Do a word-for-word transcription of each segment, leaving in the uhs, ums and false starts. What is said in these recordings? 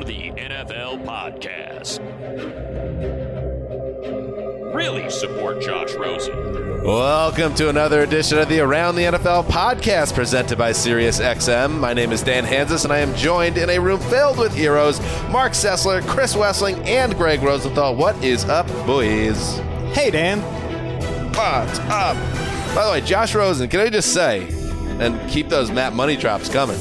the N F L Podcast. Really support Josh Rosen. Welcome to another edition of the Around the N F L Podcast presented by SiriusXM. My name is Dan Hansis, and I am joined in a room filled with heroes, Mark Sessler, Chris Wessling, and Greg Rosenthal. What is up, boys? Hey, Dan. What's up? By the way, Josh Rosen, can I just say, and keep those Matt Money drops coming,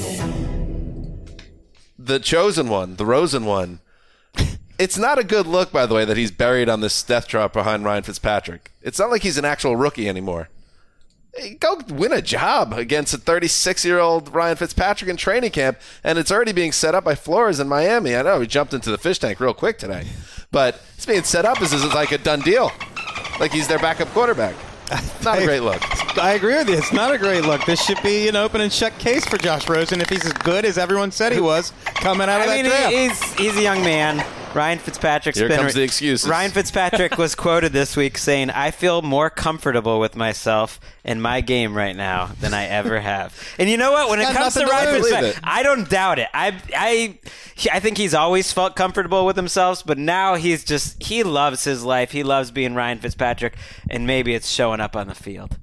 the chosen one, the Rosen one, it's not a good look, by the way, that he's buried on this death drop behind Ryan Fitzpatrick. It's not like he's an actual rookie anymore. Hey, go win a job against a thirty-six-year-old Ryan Fitzpatrick in training camp, and it's already being set up by Flores in Miami. I know he jumped into the fish tank real quick today, but it's being set up as, as like a done deal, like he's their backup quarterback. Not a great look. I agree with you. It's not a great look. This should be an open and shut case for Josh Rosen if he's as good as everyone said he was coming out of I that mean, draft. he's he's a young man. Ryan Fitzpatrick's Here been comes the excuses. Ryan Fitzpatrick was quoted this week saying, "I feel more comfortable with myself in my game right now than I ever have." And you know what? When it got comes to nothing to Ryan lose. Fitzpatrick, I don't doubt it. I I I think he's always felt comfortable with himself, but now he's just he loves his life. He loves being Ryan Fitzpatrick, and maybe it's showing up on the field.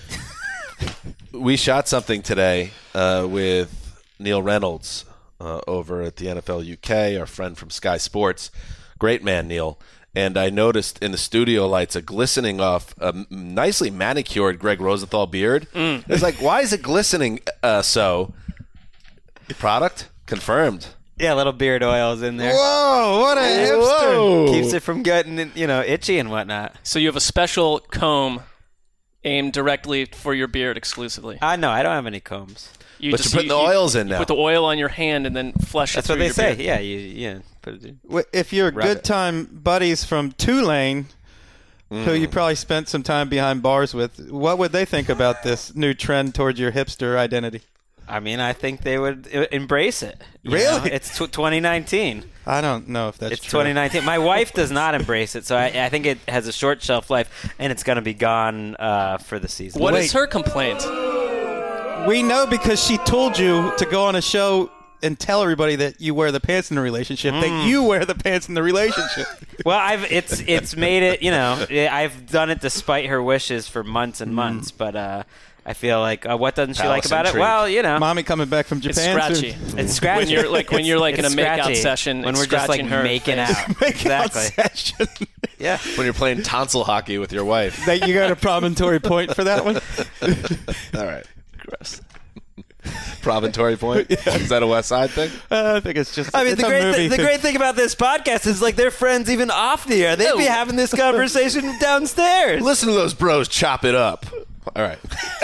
We shot something today uh, with Neil Reynolds uh, over at the N F L U K, our friend from Sky Sports. Great man, Neil. And I noticed in the studio lights a glistening off a nicely manicured Greg Rosenthal beard. Mm. It's like, why is it glistening uh, so? Product? Confirmed. Yeah, little beard oils in there. Whoa, what a hipster. Whoa. Keeps it from getting, you know, itchy and whatnot. So you have a special comb aimed directly for your beard exclusively. I know. I don't have any combs. You But just, you're putting you, the oils you, in you now. put the oil on your hand and then flush That's it what through they your say. beard. Yeah, you yeah. Put it. W- If you're Rub good it. time buddies from Tulane, who you probably spent some time behind bars with, what would they think about this new trend towards your hipster identity? I mean, I think they would uh, embrace it. you Really? know? It's tw- twenty nineteen. I don't know if that's It's true. twenty nineteen. My wife does not embrace it, so I, I think it has a short shelf life, and it's going to be gone uh, for the season. What Wait. is her complaint? We know because she told you to go on a show and tell everybody that you wear the pants in the relationship, that you wear the pants in the relationship. Well, I've it's it's made it. You know, I've done it despite her wishes for months and months, but uh, I feel like uh, what doesn't she Palace like about intrigue. it? Well, you know, Mommy coming back from It's Japan. scratchy. soon. it's scratchy. When you're like when you're like in a It's makeout scratchy. session, when it's we're just like scratching her making face. out. Make out Exactly. session. Yeah. When you're playing tonsil hockey with your wife. That you got a promontory point for that one? All right. Gross. Promontory point? Is that a West Side thing? Uh, I think it's just I mean, it's the a great, movie th- the thing. great thing about this podcast is like they're friends even off the air. They'd be having this conversation downstairs. Listen to those bros chop it up. All right.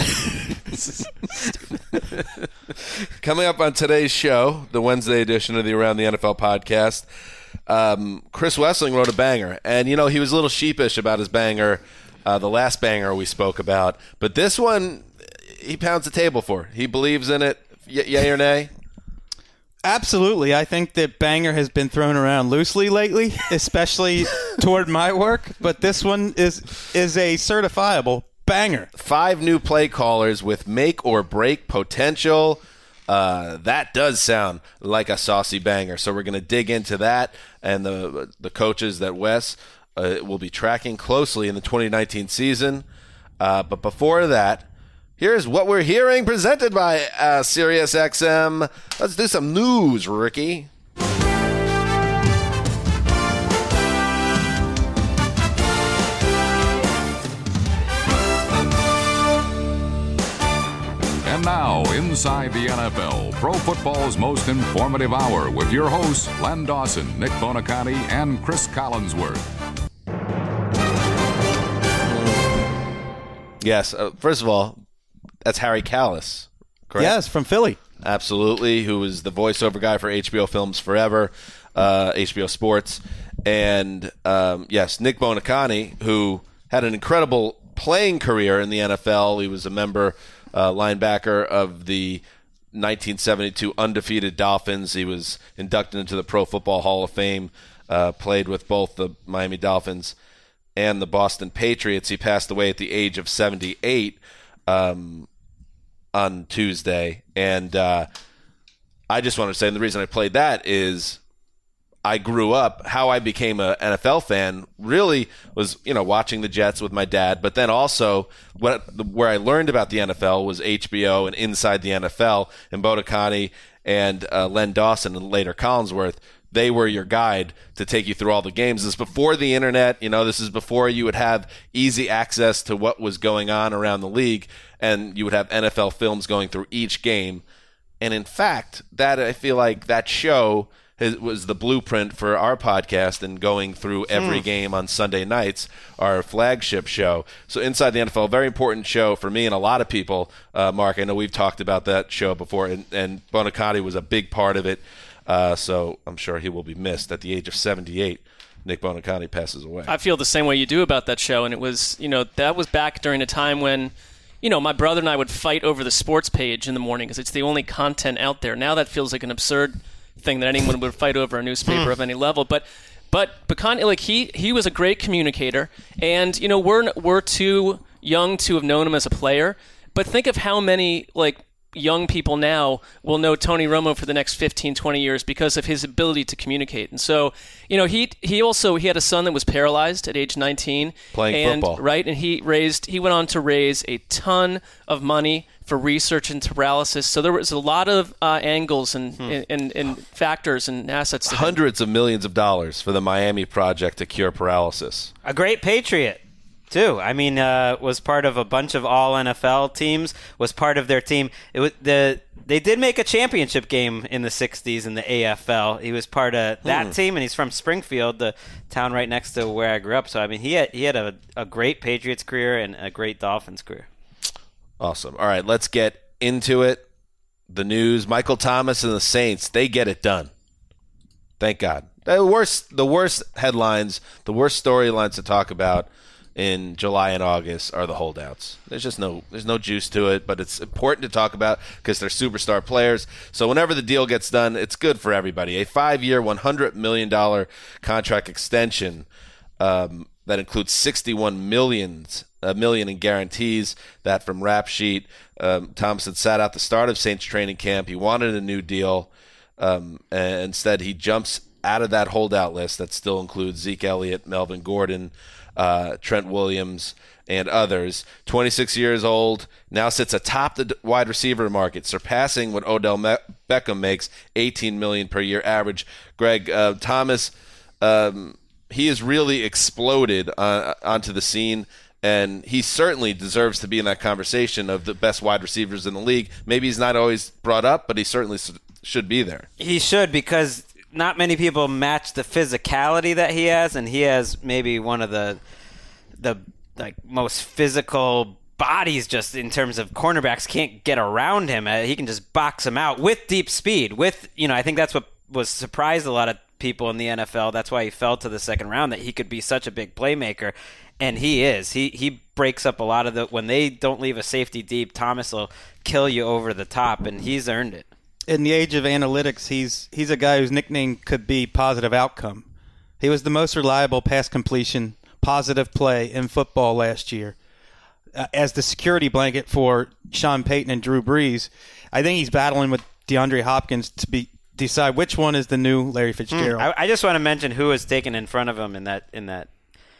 Coming up on today's show, the Wednesday edition of the Around the N F L podcast, um, Chris Wessling wrote a banger. And, you know, he was a little sheepish about his banger, uh, the last banger we spoke about. But this one, he pounds the table for. He believes in it. Y- yay or nay? Absolutely. I think that banger has been thrown around loosely lately, especially toward my work. But this one is is a certifiable banger. Five new play callers with make or break potential. Uh, that does sound like a saucy banger. So we're going to dig into that and the the coaches that Wes uh, will be tracking closely in the twenty nineteen season. Uh, but before that, here's what we're hearing presented by uh, SiriusXM. Let's do some news, Ricky. And now, inside the N F L, pro football's most informative hour with your hosts, Len Dawson, Nick Bonicatti, and Chris Collinsworth. Yes, uh, first of all, that's Harry Callis, correct? Yes, from Philly. Absolutely, who was the voiceover guy for H B O Films Forever, uh, H B O Sports. And, um, yes, Nick Bonicatti, who had an incredible playing career in the N F L. He was a member, uh, linebacker of the nineteen seventy-two undefeated Dolphins. He was inducted into the Pro Football Hall of Fame, uh, played with both the Miami Dolphins and the Boston Patriots. He passed away at the age of seventy-eight um, on Tuesday. And uh, I just want to say, and the reason I played that is I grew up, how I became an N F L fan really was, you know, watching the Jets with my dad. But then also what, where I learned about the N F L was H B O and Inside the N F L. And Bonacani and uh, Len Dawson and later Collinsworth, they were your guide to take you through all the games. This is before the internet. You know, this is before you would have easy access to what was going on around the league. And you would have N F L films going through each game. And in fact, that I feel like that show was the blueprint for our podcast and going through every mm. game on Sunday nights, our flagship show. So Inside the N F L, very important show for me and a lot of people. Uh, Mark, I know we've talked about that show before, and, and Bonacani was a big part of it. Uh, so I'm sure he will be missed. At the age of seventy-eight, Nick Bonacani passes away. I feel the same way you do about that show, and it was, you know, that was back during a time when, you know, my brother and I would fight over the sports page in the morning because it's the only content out there. Now that feels like an absurd thing that anyone would fight over a newspaper of any level, but but Bonacani, like he he was a great communicator, and you know we're we're too young to have known him as a player, but think of how many like young people now will know Tony Romo for the next fifteen, twenty years because of his ability to communicate. And so, you know, he he also he had a son that was paralyzed at age nineteen, playing and, football, right? And he raised he went on to raise a ton of money for research into paralysis. So there was a lot of uh, angles and, hmm. and, and and factors and assets. To Hundreds him. of millions of dollars for the Miami project to cure paralysis. A great Patriot, too. I mean, uh, was part of a bunch of all N F L teams, was part of their team. It was the They did make a championship game in the sixties in the A F L. He was part of that hmm. team, and he's from Springfield, the town right next to where I grew up. So, I mean, he had, he had a, a great Patriots career and a great Dolphins career. Awesome. All right, let's get into it. The news, Michael Thomas and the Saints, they get it done. Thank God. The worst, the worst headlines, the worst storylines to talk about in July and August are the holdouts. There's just no there's no juice to it, but it's important to talk about because they're superstar players. So whenever the deal gets done, it's good for everybody. A five-year, one hundred million dollars contract extension um, that includes sixty-one million dollars a million in guarantees. That from Rap Sheet. Um, Thompson sat out the start of Saints training camp. He wanted a new deal. Um, and instead, he jumps out of that holdout list that still includes Zeke Elliott, Melvin Gordon, uh, Trent Williams, and others. twenty-six years old, now sits atop the wide receiver market, surpassing what Odell Me- Beckham makes, eighteen million dollars per year average. Greg, uh, Thomas, um, he has really exploded uh, onto the scene. And he certainly deserves to be in that conversation of the best wide receivers in the league. Maybe he's not always brought up, but he certainly should be there. He should, because not many people match the physicality that he has, and he has maybe one of the the like most physical bodies just in terms of cornerbacks can't get around him. He can just box him out with deep speed. With, you know, I think that's what was surprised a lot of people in the N F L. That's why he fell to the second round, that he could be such a big playmaker. And he is. He he breaks up a lot of the – when they don't leave a safety deep, Thomas will kill you over the top, and he's earned it. In the age of analytics, he's he's a guy whose nickname could be positive outcome. He was the most reliable pass completion, positive play in football last year. Uh, as the security blanket for Sean Payton and Drew Brees, I think he's battling with DeAndre Hopkins to be decide which one is the new Larry Fitzgerald. Mm, I, I just want to mention who was taken in front of him in that in that –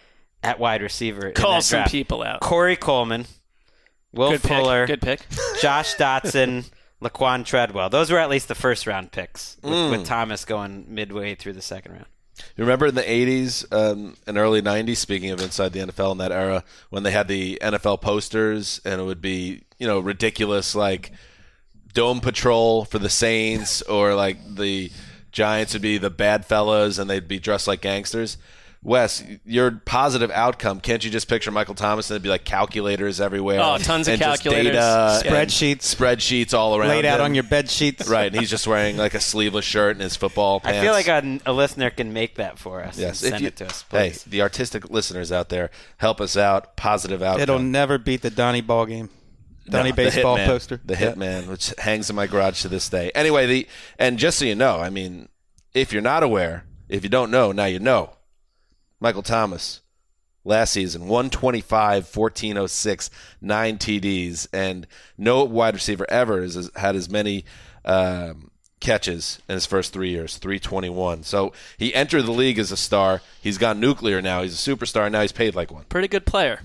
at wide receiver. Call some draft. people out. Corey Coleman, Will Good Fuller, pick. Good pick. Josh Dotson, Laquan Treadwell. Those were at least the first round picks, with, mm. with Thomas going midway through the second round. You remember in the eighties um, and early nineties, speaking of inside the N F L in that era, when they had the N F L posters and it would be, you know, ridiculous, like Dome Patrol for the Saints, or like the Giants would be the bad fellas and they'd be dressed like gangsters. Wes, your positive outcome, can't you just picture Michael Thomas and it'd be like calculators everywhere? Oh, tons of and just calculators. Data Spreadsheets. Spreadsheets all around Laid out him. on your bed sheets. Right, and he's just wearing like a sleeveless shirt and his football pants. I feel like a, a listener can make that for us yes. and If send you, it to us, hey, please. the artistic listeners out there, help us out. Positive outcome. It'll never beat the Donnie ball game. Donnie No, baseball the Hitman, poster. The Yeah. Hitman, which hangs in my garage to this day. Anyway, the and just so you know, I mean, if you're not aware, if you don't know, now you know. Michael Thomas, last season, one twenty-five, fourteen oh six, nine T Ds, and no wide receiver ever has had as many um, catches in his first three years, three twenty-one. So he entered the league as a star. He's gone nuclear now. He's a superstar, and now he's paid like one. Pretty good player.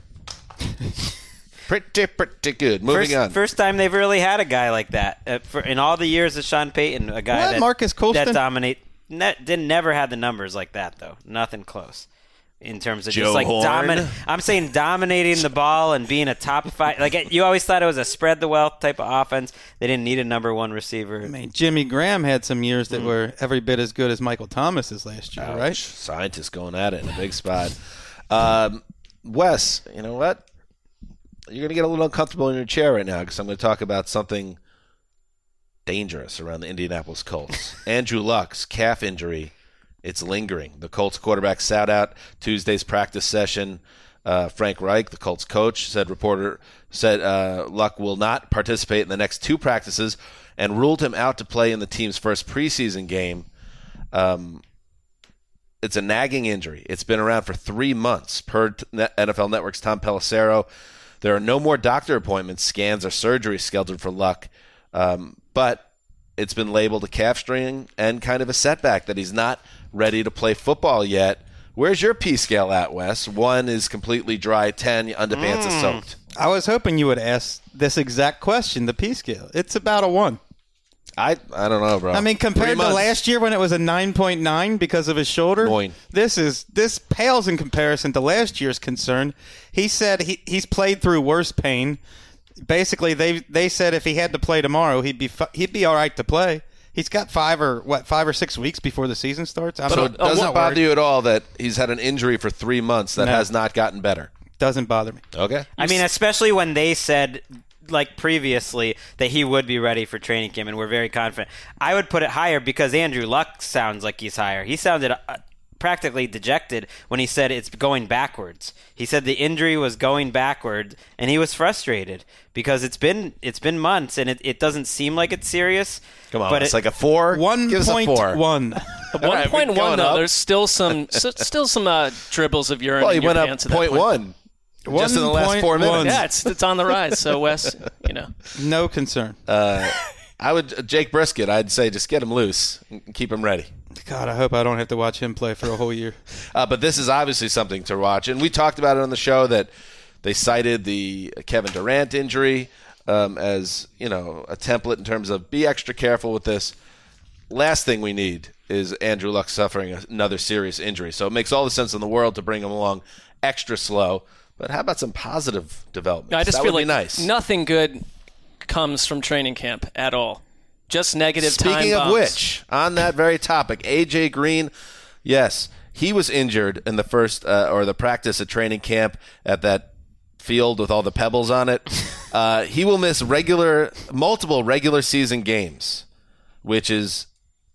Pretty, pretty good. Moving first, on. First time they've really had a guy like that. Uh, for, in all the years of Sean Payton, a guy What, that, Marcus Colston? that dominate, ne- didn't never had the numbers like that, though. Nothing close. In terms of Joe just like Horn. dominate, I'm saying dominating the ball and being a top five. Like you always thought it was a spread the wealth type of offense. They didn't need a number one receiver. I mean, Jimmy Graham had some years that mm. were every bit as good as Michael Thomas's last year, Ouch. right? Scientists going at it in a big spot. Um, Wes, you know what? You're going to get a little uncomfortable in your chair right now because I'm going to talk about something dangerous around the Indianapolis Colts. Andrew Luck's calf injury. It's lingering. The Colts quarterback sat out Tuesday's practice session. Uh, Frank Reich, the Colts coach, said reporter said uh, Luck will not participate in the next two practices and ruled him out to play in the team's first preseason game. Um, it's a nagging injury. It's been around for three months, per N F L Network's Tom Pelissero. There are no more doctor appointments, scans, or surgery scheduled for Luck, um, but it's been labeled a calf strain and kind of a setback that he's not ready to play football yet. Where's your P scale at, Wes? One is completely dry, ten underpants mm. is soaked. I was hoping you would ask this exact question, the P scale. It's about a one. I I don't know, bro. I mean, compared Three to months. last year when it was a nine point nine because of his shoulder, Nine. this is this pales in comparison to last year's concern. He said he he's played through worse pain. Basically, they they said if he had to play tomorrow, he'd be he'd be all right to play. He's got five or what five or six weeks before the season starts. I'm so not, it doesn't I'm not bother worried. you at all that he's had an injury for three months that No. has not gotten better? Doesn't bother me. Okay. I mean, especially when they said, like previously, that he would be ready for training camp, and we're very confident. I would put it higher because Andrew Luck sounds like he's higher. He sounded uh, practically dejected when he said it's going backwards. He said the injury was going backward, and he was frustrated because it's been it's been months, and it, it doesn't seem like it's serious. Come on, but it's it, like a four. One Give us a point four. one. One right, point we're one going though. up. There's still some, s- still some uh, dribbles of urine Well, in he your went pants up at that point point. one. Just in the last four minutes. one. Yeah, it's it's on the rise. So Wes, you know, No concern. Uh, I would Jake Brisket. I'd say just get him loose and keep him ready. God, I hope I don't have to watch him play for a whole year. Uh, but this is obviously something to watch, and we talked about it on the show that they cited the Kevin Durant injury um, as you know a template in terms of be extra careful with this. Last thing we need is Andrew Luck suffering another serious injury. So it makes all the sense in the world to bring him along extra slow. But how about some positive developments? I just that feel would like be nice. nothing good comes from training camp at all. Just negative time Speaking of bombs. which, on that very topic, A J Green, yes, he was injured in the first uh, or the practice at training camp at that field with all the pebbles on it. Uh, he will miss regular, multiple regular season games, which is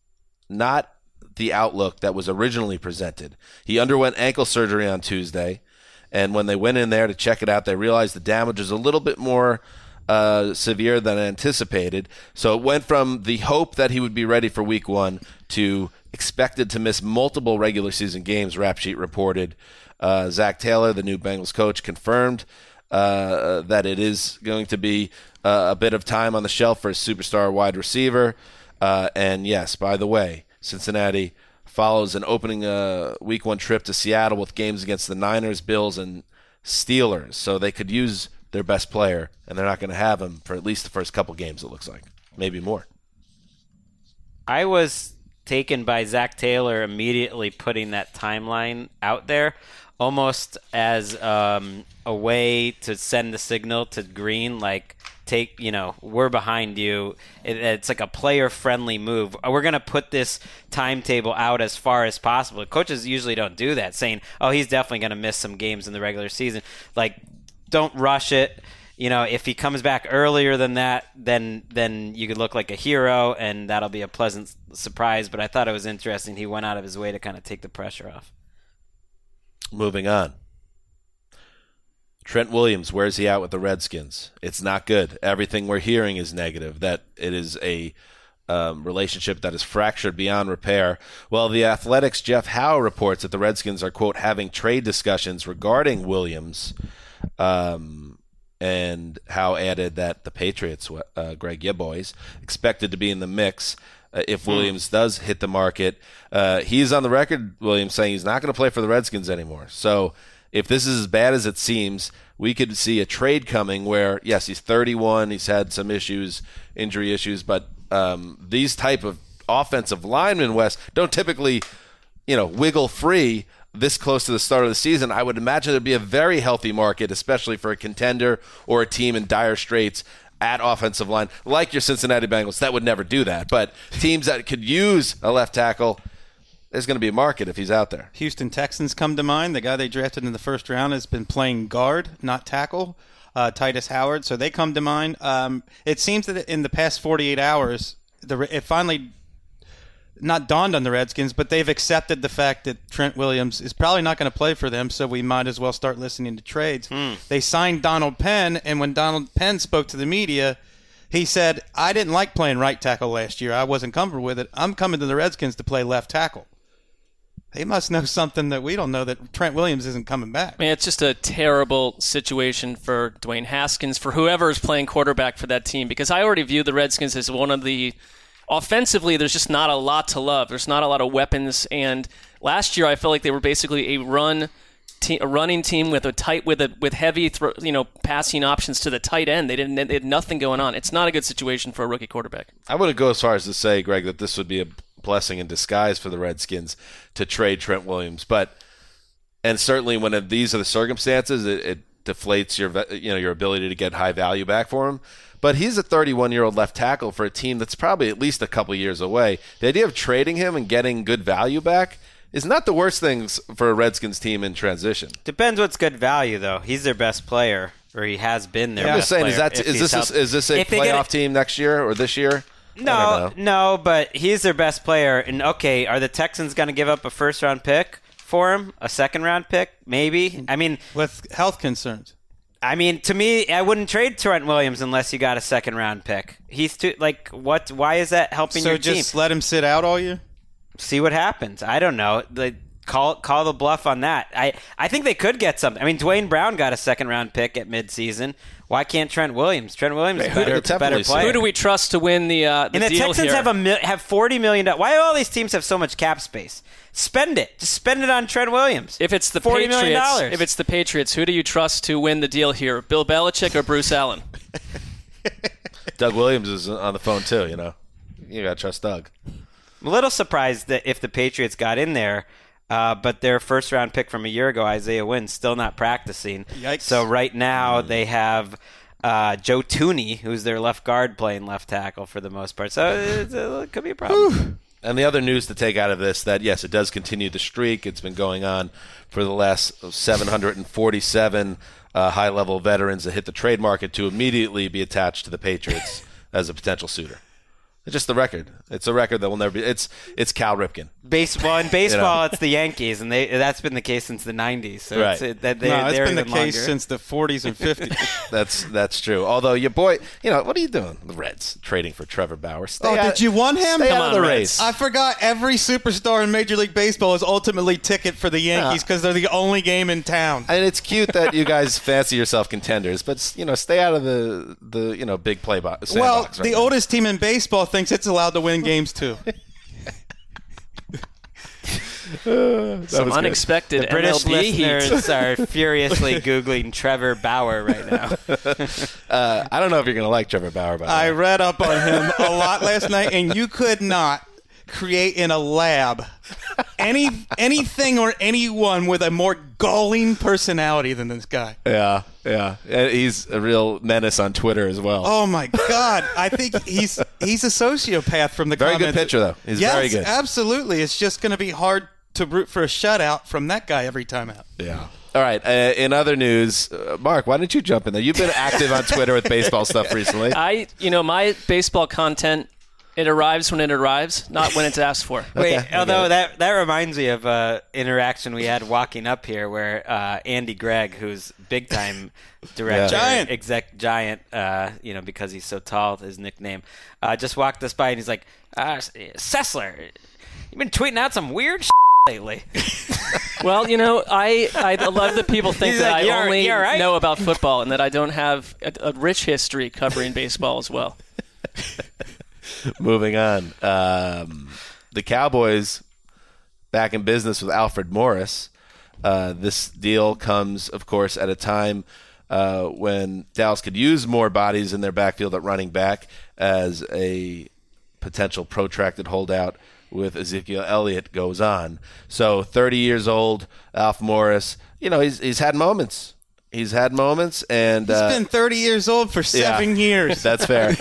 not the outlook that was originally presented. He underwent ankle surgery on Tuesday, and when they went in there to check it out, they realized the damage was a little bit more uh, severe than anticipated. So it went from the hope that he would be ready for week one to expected to miss multiple regular season games, Rap Sheet reported. Uh, Zach Taylor, the new Bengals coach, confirmed uh, that it is going to be uh, a bit of time on the shelf for a superstar wide receiver. Uh, and yes, by the way, Cincinnati follows an opening uh, week one trip to Seattle with games against the Niners, Bills, and Steelers. So they could use their best player, and they're not going to have him for at least the first couple games, it looks like. Maybe more. I was taken by Zach Taylor immediately putting that timeline out there, almost as um, a way to send the signal to Green, like, take, you know, we're behind you. It, it's like a player-friendly move. We're going to put this timetable out as far as possible. Coaches usually don't do that, saying, oh, he's definitely going to miss some games in the regular season. Like, don't rush it. You know, if he comes back earlier than that, then then you could look like a hero, and that'll be a pleasant surprise. But I thought it was interesting. He went out of his way to kind of take the pressure off. Moving on. Trent Williams, where's he at with the Redskins? It's not good. Everything we're hearing is negative, that it is a um, relationship that is fractured beyond repair. Well, the Athletic's Jeff Howe reports that the Redskins are, quote, having trade discussions regarding Williams. Um, and Howe added that the Patriots, uh, Greg Yeboys, expected to be in the mix. uh, if Williams does hit the market. Uh, he's on the record, Williams, saying he's not going to play for the Redskins anymore. So if this is as bad as it seems, we could see a trade coming where, yes, he's thirty-one, he's had some issues, injury issues, but um, these type of offensive linemen, Wes, don't typically, you know, wiggle free this close to the start of the season. I would imagine there'd be a very healthy market, especially for a contender or a team in dire straits at offensive line, like your Cincinnati Bengals. That would never do that. But teams that could use a left tackle, there's going to be a market if he's out there. Houston Texans come to mind. The guy they drafted in the first round has been playing guard, not tackle, uh, Titus Howard. So they come to mind. Um, it seems that in the past forty-eight hours, the, it finally not dawned on the Redskins, but they've accepted the fact that Trent Williams is probably not going to play for them, so we might as well start listening to trades. Hmm. They signed Donald Penn, and when Donald Penn spoke to the media, he said, I didn't like playing right tackle last year. I wasn't comfortable with it. I'm coming to the Redskins to play left tackle. They must know something that we don't know, that Trent Williams isn't coming back. I mean, it's just a terrible situation for Dwayne Haskins, for whoever is playing quarterback for that team, because I already view the Redskins as one of the – offensively, there's just not a lot to love. There's not a lot of weapons, and last year I felt like they were basically a run te- a running team with a tight with a with heavy thro- you know passing options to the tight end. They didn't they had nothing going on. It's not a good situation for a rookie quarterback. I wouldn't go as far as to say, Greg, that this would be a blessing in disguise for the Redskins to trade Trent Williams, but and certainly when these are the circumstances, it, it deflates your you know your ability to get high value back for him. But he's a thirty-one-year-old left tackle for a team that's probably at least a couple years away. The idea of trading him and getting good value back is not the worst things for a Redskins team in transition. Depends what's good value, though. He's their best player, or he has been their I'm best just saying, player. is that if is he's this helped- a, is this a If they playoff get a- team next year or this year? I No, don't know. no, but he's their best player. And okay, are the Texans going to give up a first round pick for him? A second round pick, maybe? I mean, With health concerns. I mean, to me, I wouldn't trade Trent Williams unless you got a second round pick. He's too like what? Why is that helping So your just team? let him sit out all year? See what happens. I don't know. The, call call the bluff on that. I, I think they could get something. I mean, Dwayne Brown got a second round pick at midseason. Why can't Trent Williams? Trent Williams is Who better, did the better Temple player. Who do we trust to win the uh, the And the deal Texans here? have a mil- have forty million dollars. Why do all these teams have so much cap space? Spend it. Just spend it on Trent Williams. If it's the forty million Patriots, dollars. if it's the Patriots, who do you trust to win the deal here? Bill Belichick or Bruce Allen? Doug Williams is on the phone too. You know, you got to trust Doug. I'm a little surprised that if the Patriots got in there, uh, but their first round pick from a year ago, Isaiah Wynn, still not practicing. Yikes. So right now they have uh, Joe Tooney, who's their left guard, playing left tackle for the most part. So it, it could be a problem. And the other news to take out of this, that yes, it does continue the streak. It's been going on for the last seven hundred forty-seven uh, high-level veterans that hit the trade market to immediately be attached to the Patriots as a potential suitor. It's just the record. It's a record that will never be. It's it's Cal Ripken. Baseball in baseball, You know. it's the Yankees, and they that's been the case since the nineties. So Right. it's, it, that they, No, it's they're been the even case longer. since the forties and fifties. That's that's true. Although your boy, you know, what are you doing? The Reds trading for Trevor Bauer. Stay Oh, out- did you want him? Stay Come out of on, the Reds. race. I forgot every superstar in Major League Baseball is ultimately ticket for the Yankees because they're the only game in town. And it's cute that you guys fancy yourself contenders, but you know, stay out of the the you know big play box. Well, Right the now. oldest team in baseball thinks it's allowed to win games too. That Some was good. unexpected The British M L B heat. listeners are furiously Googling Trevor Bauer right now. Uh, I don't know if you're going to like Trevor Bauer, by the I way. read up on him a lot last night, and you could not create in a lab any anything or anyone with a more galling personality than this guy. Yeah, yeah. And he's a real menace on Twitter as well. Oh my God! I think he's he's a sociopath from the Very good comments. pitcher, though. He's yes, very good. absolutely. It's just going to be hard to root for a shutout from that guy every time out. Yeah. All right. Uh, in other news, uh, Mark, why don't you jump in there? You've been active on Twitter with baseball stuff recently. I, you know, my baseball content, it arrives when it arrives, not when it's asked for. Wait, Okay, I although get that that reminds me of an interaction we had walking up here where uh, Andy Gregg, who's big time director, Yeah. Giant. exec giant, uh, you know, because he's so tall, his nickname, uh, just walked us by and he's like, uh, Sessler, you've been tweeting out some weird shit lately. Well, you know, I, I love that people think He's that like, I "You're- only you're right." know about football and that I don't have a, a rich history covering baseball as well. Moving on. Um, the Cowboys back in business with Alfred Morris. Uh, this deal comes, of course, at a time uh, when Dallas could use more bodies in their backfield at running back as a potential protracted holdout with Ezekiel Elliott goes on. So thirty years old, Alf Morris, you know, he's he's had moments. He's had moments, and He's uh, been thirty years old for seven yeah, years. That's fair.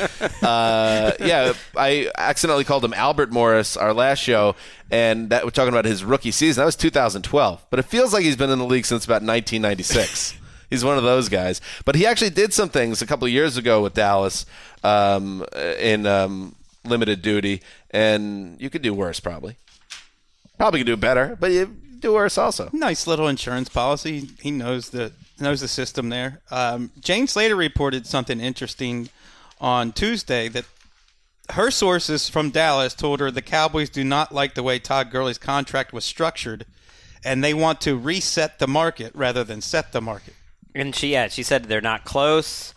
uh, yeah, I accidentally called him Albert Morris our last show, and that we're talking about his rookie season. That was two thousand twelve, but it feels like he's been in the league since about nineteen ninety-six. He's one of those guys. But he actually did some things a couple of years ago with Dallas um, in um, limited duty, and you could do worse probably. Probably could do better, but you do worse also. Nice little insurance policy. He knows the knows the system there. Um, Jane Slater reported something interesting on Tuesday that her sources from Dallas told her the Cowboys do not like the way Todd Gurley's contract was structured, and they want to reset the market rather than set the market. And she, yeah, she said they're not close.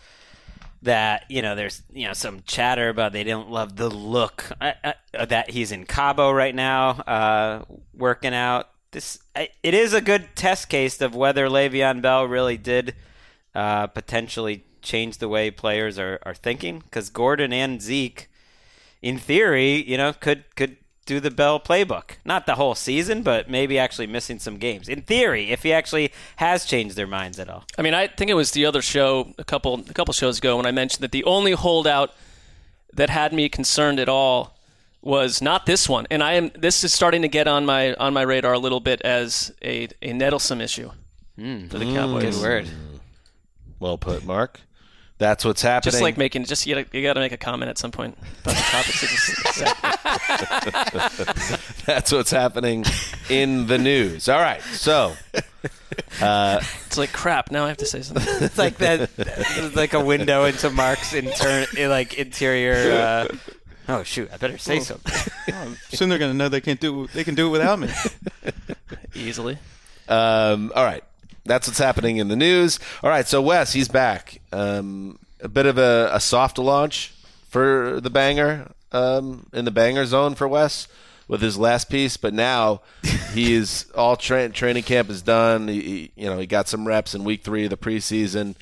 That, you know, there's, you know, some chatter about they don't love the look uh, uh, that he's in Cabo right now, uh, working out. This it is a good test case of whether Le'Veon Bell really did uh, potentially change the way players are, are thinking. Because Gordon and Zeke, in theory, you know, could could do the Bell playbook. Not the whole season, but maybe actually missing some games. In theory, if he actually has changed their minds at all. I mean, I think it was the other show a couple a couple shows ago when I mentioned that the only holdout that had me concerned at all was not this one, and I am. This is starting to get on my on my radar a little bit as a a nettlesome issue mm. for the Cowboys. Good word. Well put, Mark. That's what's happening. Just like making, just you got you to make a comment at some point about the topics. Just, That's what's happening in the news. All right, so uh, it's like crap. Now I have to say something. It's like that. It's like a window into Mark's inter, like interior. Uh, oh shoot! I better say something. Oh, soon they're going to know they can't do they can do it without me. Easily. Um, all right. That's what's happening in the news. All right, so Wes, he's back. Um, a bit of a, a soft launch for the banger, um, in the banger zone for Wes with his last piece, but now he is all tra- training camp is done. He, he, you know, he got some reps in week three of the preseason.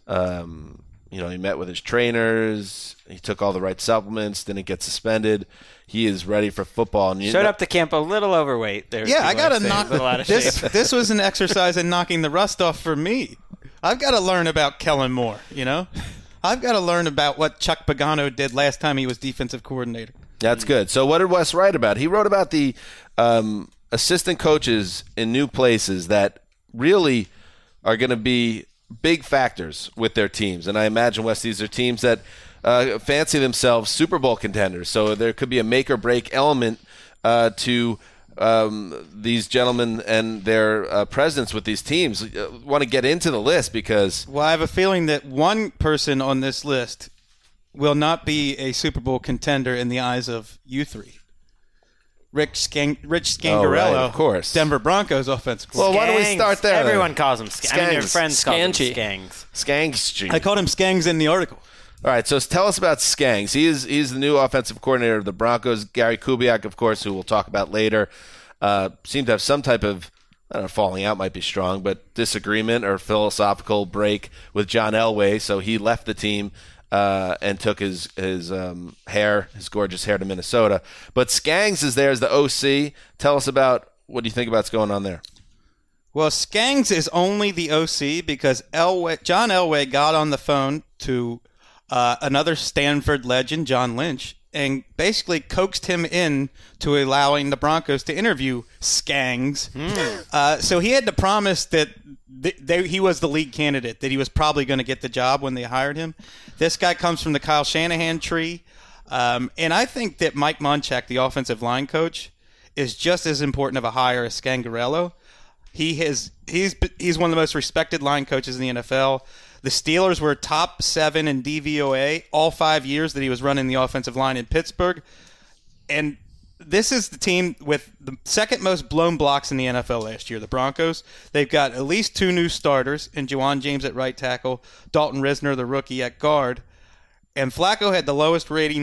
Um, you know, he met with his trainers. He took all the right supplements. Didn't get suspended. He is ready for football. And Showed know, up to camp a little overweight. There, yeah, I got to knock a lot of this. This was an exercise in knocking the rust off for me. I've got to learn about Kellen Moore. You know, I've got to learn about what Chuck Pagano did last time he was defensive coordinator. That's good. So what did Wes write about? He wrote about the um, assistant coaches in new places that really are going to be big factors with their teams. And I imagine, Wes, these are teams that uh, fancy themselves Super Bowl contenders. So there could be a make-or-break element uh, to um, these gentlemen and their uh, presidents with these teams. Uh, want to get into the list because... Well, I have a feeling that one person on this list will not be a Super Bowl contender in the eyes of you three. Rick Skang- Rich Scangarello, oh, right, of course. Denver Broncos offensive Well, coordinator. why don't we start there? Everyone then? calls him Skangs. I mean, your friends call him Skangy. Skangs. Skangs. I called him Skangs in the article. All right, so tell us about Skangs. He is he's the new offensive coordinator of the Broncos. Gary Kubiak, of course, who we'll talk about later, uh, seemed to have some type of, I don't know, falling out might be strong, but disagreement or philosophical break with John Elway. So he left the team uh, and took his his um, hair, his gorgeous hair, to Minnesota. But Skangs is there as the O C. Tell us about what do you think about what's going on there. Well, Skangs is only the O C because Elway, John Elway got on the phone to uh, another Stanford legend, John Lynch, and basically coaxed him in to allowing the Broncos to interview Skangs. Mm. Uh, so he had to promise that th- they, he was the lead candidate, that he was probably going to get the job when they hired him. This guy comes from the Kyle Shanahan tree. Um, and I think that Mike Munchak, the offensive line coach, is just as important of a hire as Scangarello. He has he's he's one of the most respected line coaches in the N F L. The Steelers were top seven in D V O A all five years that he was running the offensive line in Pittsburgh. And this is the team with the second most blown blocks in the N F L last year, the Broncos. They've got at least two new starters in Juwan James at right tackle, Dalton Risner, the rookie, at guard. And Flacco had the lowest rating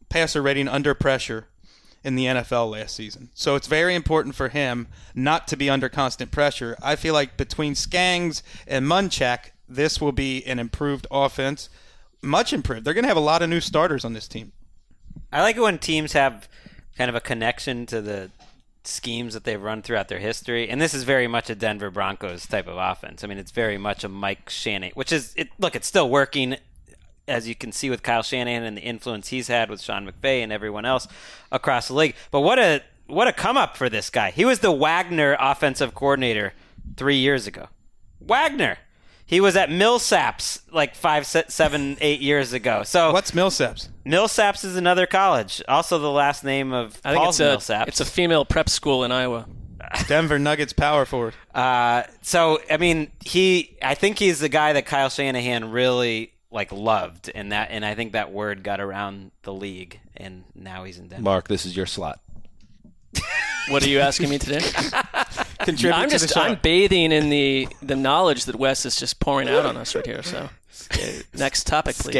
passer rating under pressure in the N F L last season. So it's very important for him not to be under constant pressure. I feel like between Skangs and Munchak, this will be an improved offense, much improved. They're going to have a lot of new starters on this team. I like it when teams have kind of a connection to the schemes that they've run throughout their history, and this is very much a Denver Broncos type of offense. I mean, it's very much a Mike Shanahan, which is, it, look, it's still working, as you can see with Kyle Shanahan and the influence he's had with Sean McVay and everyone else across the league. But what a what a come up for this guy. He was the Wagner offensive coordinator three years ago. Wagner. He was at Millsaps like five, seven, eight years ago. So what's Millsaps? Millsaps is another college. Also the last name of I think Paul it's a, Millsaps. It's a female prep school in Iowa. Denver Nuggets power forward. Uh, so, I mean, he. I think he's the guy that Kyle Shanahan really like loved, and that, and I think that word got around the league, and now he's in Denver. Mark, this is your slot. What are you asking me to do? Contribute I'm to just the show. I'm bathing in the the knowledge that Wes is just pouring out on us right here. So, next topic, please.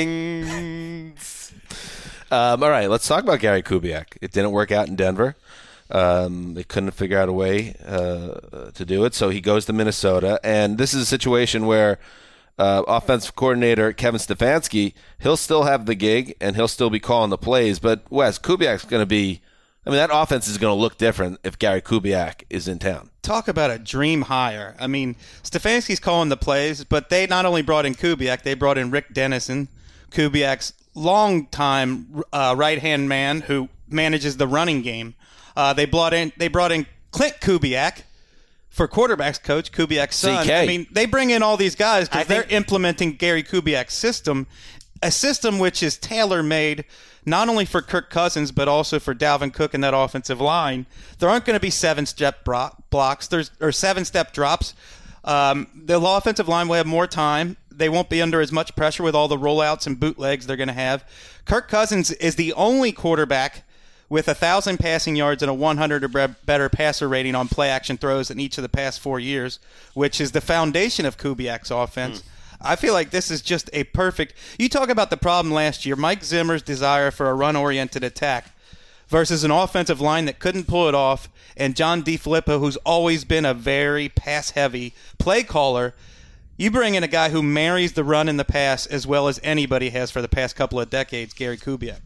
Gangs. Um, all right, let's talk about Gary Kubiak. It didn't work out in Denver. Um, they couldn't figure out a way uh, to do it, so he goes to Minnesota. And this is a situation where uh, offensive coordinator Kevin Stefanski, he'll still have the gig and he'll still be calling the plays. But Wes, Kubiak's going to be. I mean, that offense is going to look different if Gary Kubiak is in town. Talk about a dream hire. I mean, Stefanski's calling the plays, but they not only brought in Kubiak, they brought in Rick Dennison, Kubiak's longtime uh, right-hand man who manages the running game. Uh, they brought in they brought in Clint Kubiak for quarterbacks coach, Kubiak's son. C K. I mean, they bring in all these guys I because they're think- implementing Gary Kubiak's system, a system which is tailor-made not only for Kirk Cousins, but also for Dalvin Cook and that offensive line. There aren't going to be seven-step bro- blocks There's or seven-step drops. Um, the offensive line will have more time. They won't be under as much pressure with all the rollouts and bootlegs they're going to have. Kirk Cousins is the only quarterback with one thousand passing yards and a one hundred or better passer rating on play-action throws in each of the past four years, which is the foundation of Kubiak's offense. Mm. I feel like this is just a perfect – you talk about the problem last year, Mike Zimmer's desire for a run-oriented attack versus an offensive line that couldn't pull it off, and John DeFilippo, who's always been a very pass-heavy play caller. You bring in a guy who marries the run and the pass as well as anybody has for the past couple of decades, Gary Kubiak.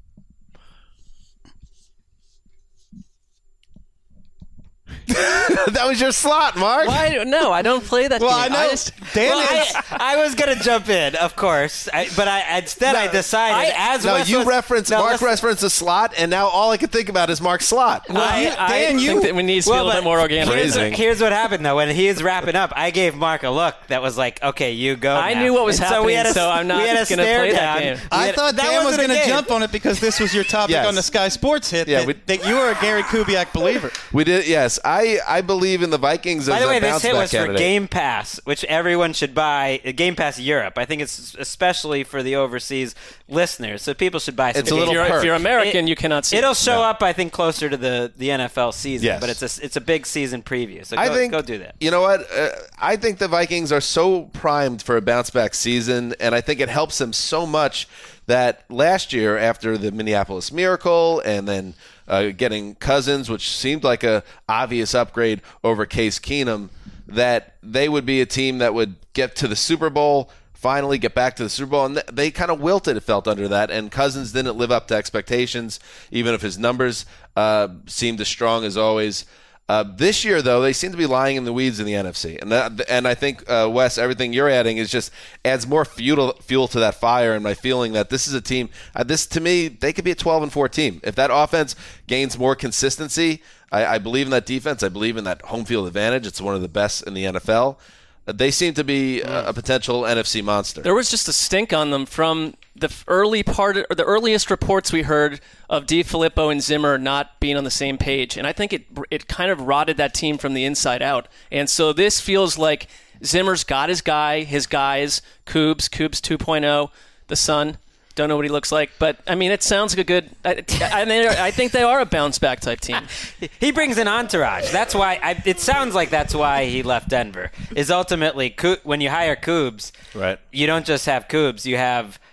That was your slot, Mark. Why? No, I don't play that Well, game. I know. just, Dan Well, is, I, I was going to jump in, of course, I, but I instead I decided I- as No, Wes you was- reference no, Mark listen, referenced a slot, and now all I can think about is Mark's slot. I, you- I Dan, you- think that we need to be a little but bit more organic. Here's, Phrasing. here's what happened though. When he was wrapping up, I gave Mark a look that was like, "Okay, you go." I now. knew what was And so we happening, had a, so I'm not we had a gonna stare play that down. game. We I had- thought that Dan was wasn't a going to game. jump on it because this was your topic Yes. on the Sky Sports hit, Yeah, that, we- that you are a Gary Kubiak believer. We did, yes. I, I believe in the Vikings By as the way, a this bounce hit back was candidate. for Game Pass, which everyone should buy. uh, Game Pass Europe. I think it's especially for the overseas listeners, so people should buy. It's some a if little you're, perk. if you're American, It- you cannot see. It'll it. show up, I think, closer to the, the N F L season. Yes. But it's a it's a big season preview. So go, I think, go do that. You know what? Uh, I think the Vikings are so primed for a bounce back season, and I think it helps them so much that last year, after the Minneapolis Miracle and then uh, getting Cousins, which seemed like a obvious upgrade over Case Keenum, that they would be a team that would get to the Super Bowl, finally get back to the Super Bowl, and th- they kind of wilted, it felt, under that, and Cousins didn't live up to expectations, even if his numbers uh, seemed as strong as always. Uh, this year, though, they seem to be lying in the weeds in the N F C, and that, and I think uh, Wes, everything you're adding is just adds more fuel fuel to that fire, and my feeling that this is a team. Uh, this to me, they could be a twelve and four team if that offense gains more consistency. I, I believe in that defense. I believe in that home field advantage. It's one of the best in the N F L. Uh, they seem to be a, a potential N F C monster. There was just a stink on them from the f- early part, or the earliest reports we heard of DeFilippo and Zimmer not being on the same page, and I think it it kind of rotted that team from the inside out. And so this feels like Zimmer's got his guy, his guys, Coobs, Coobs two point oh, the son. Don't know what he looks like, but I mean, it sounds like a good. I, I mean, I think they are a bounce back type team. He brings an entourage. That's why I, it sounds like that's why he left Denver. Is ultimately Coo- when you hire Coobs, Right. you don't just have Coobs. You have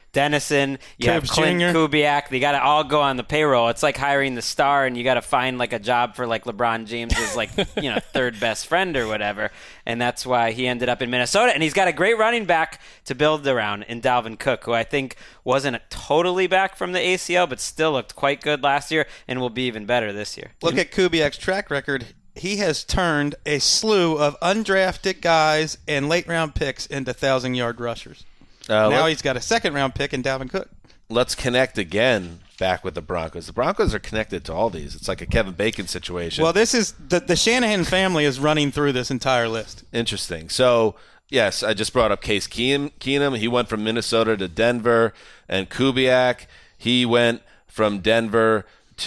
Dennison, you have Cubs Clint Junior Kubiak. They got to all go on the payroll. It's like hiring the star, and you got to find like a job for like LeBron James's like you know third best friend or whatever. And that's why he ended up in Minnesota. And he's got a great running back to build around in Dalvin Cook, who I think wasn't totally back from the A C L, but still looked quite good last year and will be even better this year. Look at Kubiak's track record. He has turned a slew of undrafted guys and late-round picks into thousand-yard rushers. Uh, now let, he's got a second-round pick in Dalvin Cook. let's connect again back with the Broncos. The Broncos are connected to all these. It's like a Kevin Bacon situation. Well, this is the, the Shanahan family is running through this entire list. Interesting. So, yes, I just brought up Case Keenum. Keenum. He went from Minnesota to Denver. And Kubiak, he went from Denver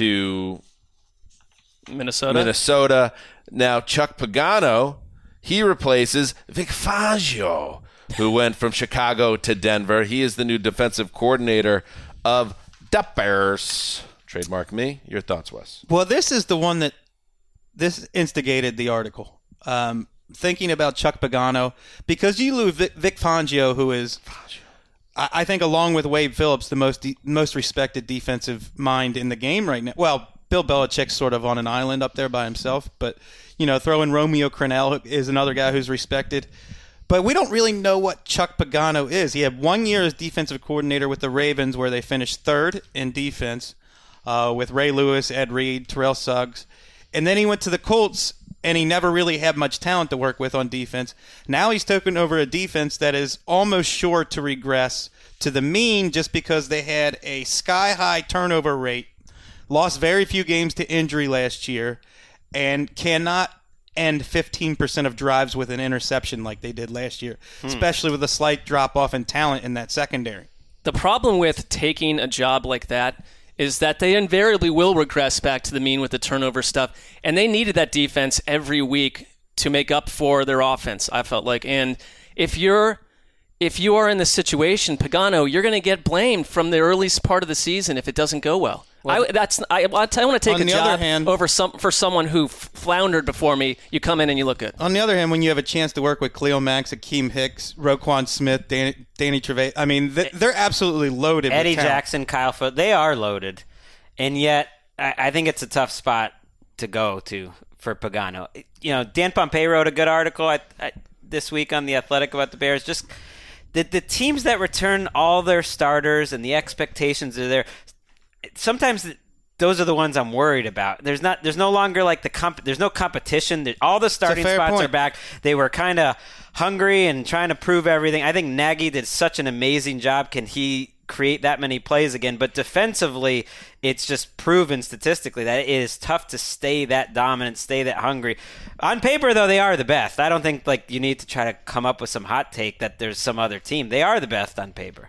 to Minnesota. Minnesota. Now, Chuck Pagano, he replaces Vic Fangio, who went from Chicago to Denver. He is the new defensive coordinator of the Bears. Trademark me. Your thoughts, Wes? Well, this is the one that this instigated the article. Um, thinking about Chuck Pagano, because you lose Vic, Vic Fangio, who is, I, I think, along with Wade Phillips, the most de- most respected defensive mind in the game right now. Well, Bill Belichick's sort of on an island up there by himself, but you know, throw in Romeo Crennel is another guy who's respected. But we don't really know what Chuck Pagano is. He had one year as defensive coordinator with the Ravens, where they finished third in defense uh, with Ray Lewis, Ed Reed, Terrell Suggs. And then he went to the Colts, and he never really had much talent to work with on defense. Now he's taken over a defense that is almost sure to regress to the mean just because they had a sky-high turnover rate, lost very few games to injury last year, and cannot end fifteen percent of drives with an interception like they did last year, hmm. especially with a slight drop-off in talent in that secondary. The problem with taking a job like that is that they invariably will regress back to the mean with the turnover stuff, and they needed that defense every week to make up for their offense, I felt like. And if you're if you are in this situation, Pagano, you're going to get blamed from the earliest part of the season if it doesn't go well. Well, I, that's I, I want to take a job hand, over some for someone who floundered before me. You come in and you look good. On the other hand, when you have a chance to work with Khalil Mack, Akeem Hicks, Roquan Smith, Danny, Danny Trevathan, I mean, they're absolutely loaded. Eddie with talent. Jackson, Kyle Foot, they are loaded, and yet I, I think it's a tough spot to go to for Pagano. You know, Dan Pompei wrote a good article I, I, this week on The Athletic about the Bears. Just the the teams that return all their starters and the expectations are there. Sometimes those are the ones I'm worried about. There's not. There's no longer like the comp. There's no competition. All the starting spots point. are back. They were kind of hungry and trying to prove everything. I think Nagy did such an amazing job. Can he create that many plays again? But defensively, it's just proven statistically that it is tough to stay that dominant, stay that hungry. On paper, though, they are the best. I don't think like you need to try to come up with some hot take that there's some other team. They are the best on paper.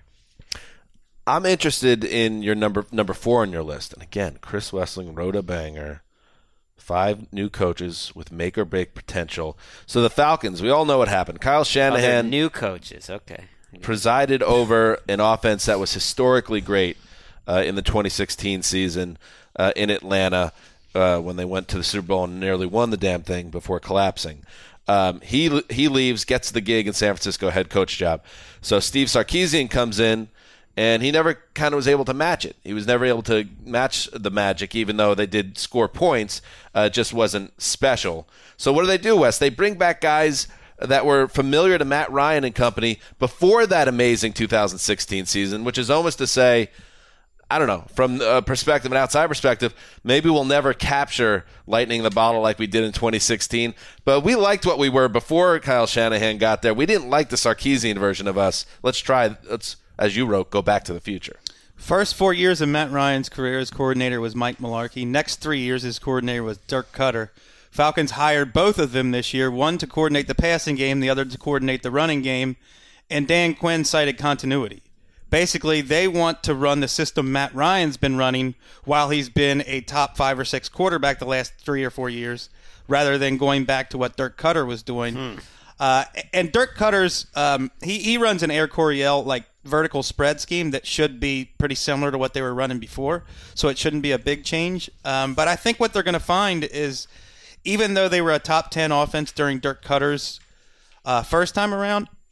I'm interested in your number number four on your list. And again, Chris Wessling wrote a banger. Five new coaches with make or break potential. So the Falcons, we all know what happened. Kyle Shanahan, oh, new coaches, okay, presided over an offense that was historically great uh, in the twenty sixteen season uh, in Atlanta uh, when they went to the Super Bowl and nearly won the damn thing before collapsing. Um, he he leaves, gets the gig in San Francisco, head coach job. So Steve Sarkisian comes in. And he never kind of was able to match it. He was never able to match the magic, even though they did score points. Uh, it just wasn't special. So what do they do, Wes? They bring back guys that were familiar to Matt Ryan and company before that amazing two thousand sixteen season, which is almost to say, I don't know, from a perspective, an outside perspective, maybe we'll never capture lightning in the bottle like we did in twenty sixteen. But we liked what we were before Kyle Shanahan got there. We didn't like the Sarkisian version of us. Let's try, let's, as you wrote, go back to the future. First four years of Matt Ryan's career as coordinator was Mike Mularkey. Next three years his coordinator was Dirk Cutter. Falcons hired both of them this year, one to coordinate the passing game, the other to coordinate the running game, and Dan Quinn cited continuity. Basically, they want to run the system Matt Ryan's been running while he's been a top five or six quarterback the last three or four years, rather than going back to what Dirk Cutter was doing. Hmm. Uh, and Dirk Cutter's, um, he, he runs an Air Coryell, like, vertical spread scheme that should be pretty similar to what they were running before, so it shouldn't be a big change. Um, but I think what they're going to find is, even though they were a top ten offense during Dirk Cutter's uh, first time around,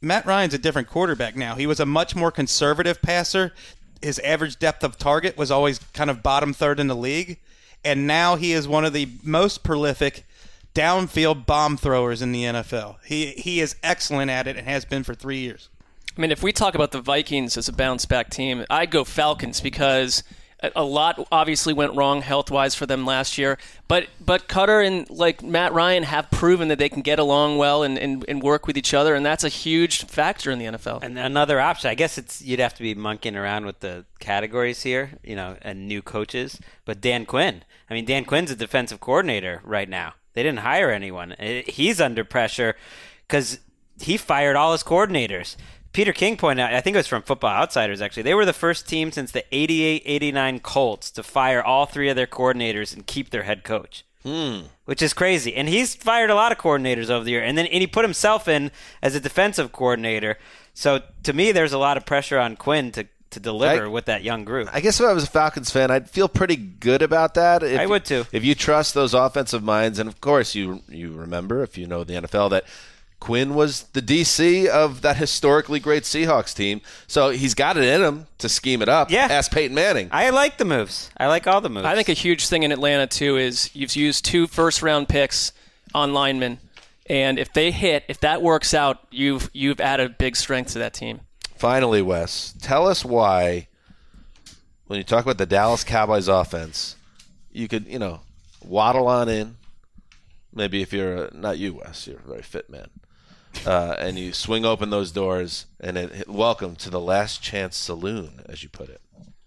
Matt Ryan's a different quarterback now. He was a much more conservative passer. His average depth of target was always kind of bottom third in the league. And now he is one of the most prolific downfield bomb throwers in the N F L. He he is excellent at it and has been for three years. I mean, if we talk about the Vikings as a bounce-back team, I'd go Falcons because a lot obviously went wrong health-wise for them last year. But but Cutter and like Matt Ryan have proven that they can get along well and, and, and work with each other, and that's a huge factor in the N F L. And another option, I guess it's you'd have to be monkeying around with the categories here, you know, and new coaches. But Dan Quinn, I mean, Dan Quinn's a defensive coordinator right now. They didn't hire anyone. He's under pressure because he fired all his coordinators. Peter King pointed out, I think it was from Football Outsiders actually, they were the first team since the eighty-eight eighty-nine Colts to fire all three of their coordinators and keep their head coach, hmm. which is crazy. And he's fired a lot of coordinators over the year, and then and he put himself in as a defensive coordinator. So to me, there's a lot of pressure on Quinn to, to deliver I, with that young group. I guess if I was a Falcons fan, I'd feel pretty good about that. If, I would too. If you trust those offensive minds, and of course you you remember, if you know the N F L, that Quinn was the D C of that historically great Seahawks team, so he's got it in him to scheme it up. Yeah. Ask Peyton Manning. I like the moves. I like all the moves. I think a huge thing in Atlanta, too, is you've used two first-round picks on linemen, and if they hit, if that works out, you've you've added big strength to that team. Finally, Wes, tell us why, when you talk about the Dallas Cowboys offense, you could, you know, waddle on in. Maybe if you're a, not you, Wes, you're a very fit man. Uh, and you swing open those doors, and it, it, welcome to the Last Chance Saloon, as you put it.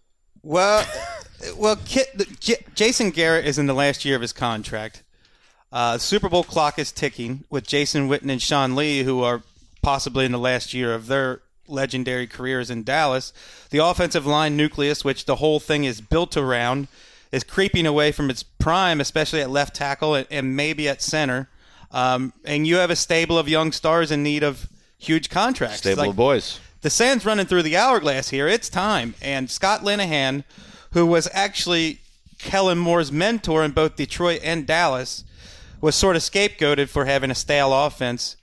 Well, well, Kit, J- Jason Garrett is in the last year of his contract. Uh, Super Bowl clock is ticking with Jason Witten and Sean Lee, who are possibly in the last year of their legendary careers in Dallas. The offensive line nucleus, which the whole thing is built around, is creeping away from its prime, especially at left tackle and, and maybe at center. Um, and you have a stable of young stars in need of huge contracts. Stable like, of boys. The sand's running through the hourglass here. It's time. And Scott Linehan, who was actually Kellen Moore's mentor in both Detroit and Dallas, was sort of scapegoated for having a stale offense.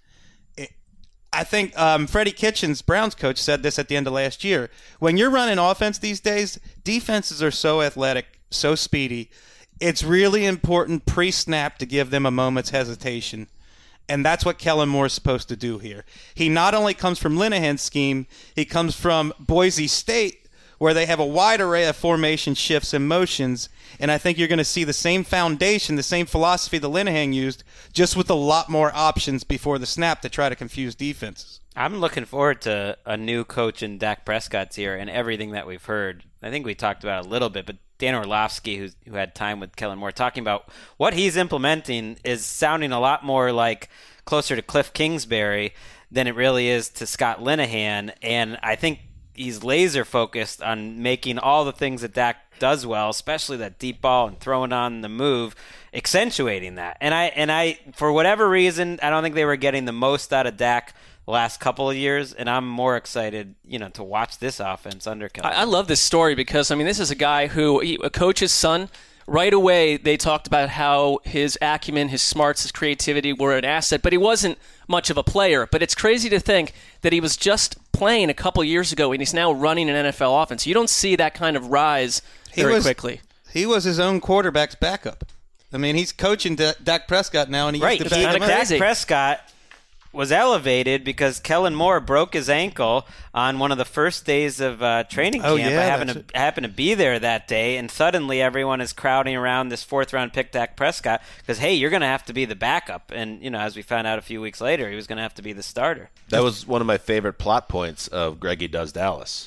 I think um, Freddie Kitchens, Browns coach, said this at the end of last year. When you're running offense these days, defenses are so athletic, so speedy. It's really important pre-snap to give them a moment's hesitation. And that's what Kellen Moore is supposed to do here. He not only comes from Linehan's scheme, he comes from Boise State, where they have a wide array of formation shifts and motions. And I think you're going to see the same foundation, the same philosophy that Linehan used, just with a lot more options before the snap to try to confuse defenses. I'm looking forward to a new coach in Dak Prescott's ear and everything that we've heard. I think we talked about it a little bit, but Dan Orlovsky, who's, who had time with Kellen Moore, talking about what he's implementing is sounding a lot more like closer to Cliff Kingsbury than it really is to Scott Linehan. And I think he's laser focused on making all the things that Dak does well, especially that deep ball and throwing on the move, accentuating that. And I, and I, for whatever reason, I don't think they were getting the most out of Dak the last couple of years, and I'm more excited, you know, to watch this offense under Kellen. I, I love this story because, I mean, this is a guy who, he, a coach's son, right away they talked about how his acumen, his smarts, his creativity were an asset, but he wasn't much of a player. But it's crazy to think that he was just playing a couple years ago, and he's now running an N F L offense. You don't see that kind of rise very he was, quickly. He was his own quarterback's backup. I mean, he's coaching D- Dak Prescott now, and he right. used to back him up. Dak Prescott was elevated because Kellen Moore broke his ankle on one of the first days of uh, training camp. Oh, yeah, I happened to, it. happened to be there that day, and suddenly everyone is crowding around this fourth-round pick, Dak Prescott, because, hey, you're going to have to be the backup. And, you know, as we found out a few weeks later, he was going to have to be the starter. That was one of my favorite plot points of Greggy Does Dallas.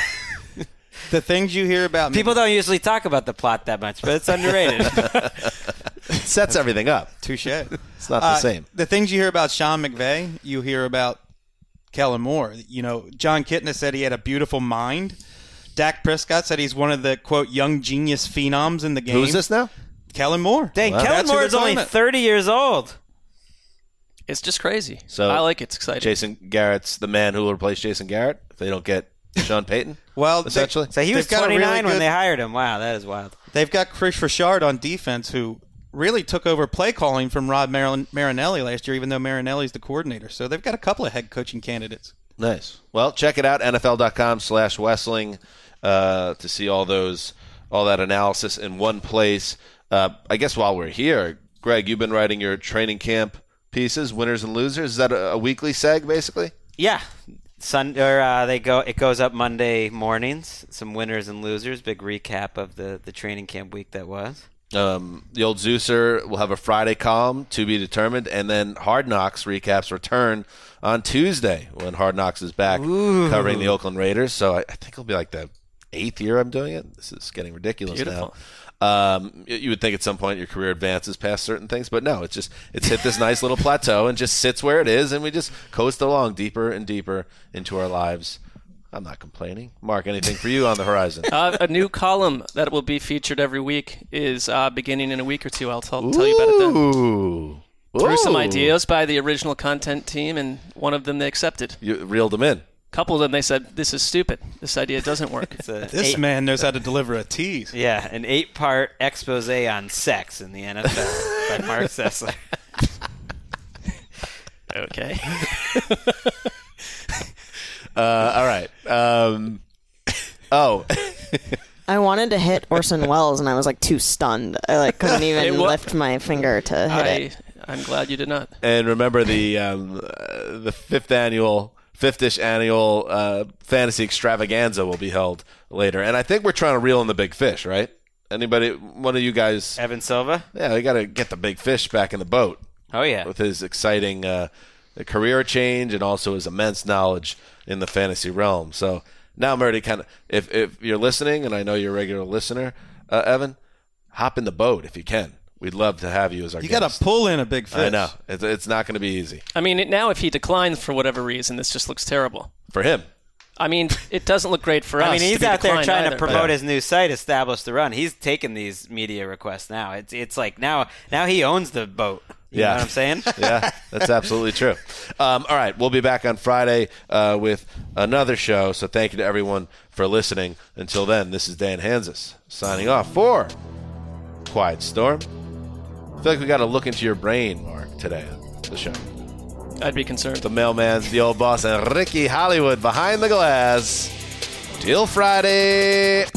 The things you hear about People don't usually talk about the plot that much, but it's underrated. It sets everything up. Touche. It's not the Uh, same. The things you hear about Sean McVay, you hear about Kellen Moore. You know, John Kitna said he had a beautiful mind. Dak Prescott said he's one of the, quote, young genius phenoms in the game. Who's this now? Kellen Moore. Dang, Wow. Kellen That's who Moore they're is only calling it. thirty years old. It's just crazy. So I like it. It's exciting. Jason Garrett's the man who will replace Jason Garrett if they don't get Sean Payton. Well, they- essentially. So he was They've got a really twenty-nine when good- they hired him. Wow, that is wild. They've got Chris Richard on defense, who really took over play calling from Rod Mar- Marinelli last year, even though Marinelli's the coordinator. So they've got a couple of head coaching candidates. Nice. Well, check it out, N F L dot com slash Wessling, uh, to see all those, all that analysis in one place. Uh, I guess while we're here, Greg, you've been writing your training camp pieces, winners and losers. Is that a, a weekly seg, basically? Yeah. Sun or uh, they go. It goes up Monday mornings. Some winners and losers. Big recap of the, the training camp week that was. Um, the old Zeuser will have a Friday column to be determined, and then Hard Knocks recaps return on Tuesday when Hard Knocks is back Ooh. covering the Oakland Raiders. So I, I think it'll be like the eighth year I'm doing it. This is getting ridiculous Beautiful. now. Um, you would think at some point your career advances past certain things, but no, it's just it's hit this nice little plateau and just sits where it is, and we just coast along deeper and deeper into our lives. I'm not complaining. Mark, anything for you on the horizon? Uh, a new column that will be featured every week is uh, beginning in a week or two. I'll tell, tell you about it then. Ooh. Through some Ooh. ideas by the original content team, and one of them they accepted. You reeled them in. A couple of them they said, this is stupid. This idea doesn't work. It's a This eight, man knows how to deliver a tease. Yeah, an eight-part expose on sex in the N F L by Mark Sessler. Okay. Uh, all right. Um, oh. I wanted to hit Orson Welles, and I was like too stunned. I like couldn't It even wa- lift my finger to hit I, it. I'm glad you did not. And remember the um, uh, the fifth annual, fifth-ish annual uh, fantasy extravaganza will be held later. And I think we're trying to reel in the big fish, right? Anybody, one of you guys? Evan Silva? Yeah, we got to get the big fish back in the boat Oh, yeah. with his exciting uh, career change and also his immense knowledge in the fantasy realm. So now I'm already kind of, if, if you're listening, and I know you're a regular listener, uh, Evan, hop in the boat if you can. We'd love to have you as our You guest. got to pull in a big fish. I know. It's, it's not going to be easy. I mean, it, now if he declines for whatever reason, this just looks terrible. For him. I mean, it doesn't look great for us. I mean, to he's be out there declined trying either, to promote but- his new site, Establish the Run. He's taking these media requests now. It's it's like now now he owns the boat. You Yeah. know what I'm saying? Yeah, that's absolutely true. Um, all right, we'll be back on Friday uh, with another show. So thank you to everyone for listening. Until then, this is Dan Hansis signing off for Quiet Storm. I feel like we got to look into your brain, Mark, today on the show. I'd be concerned. The mailman, the old boss, and Ricky Hollywood behind the glass. Till Friday.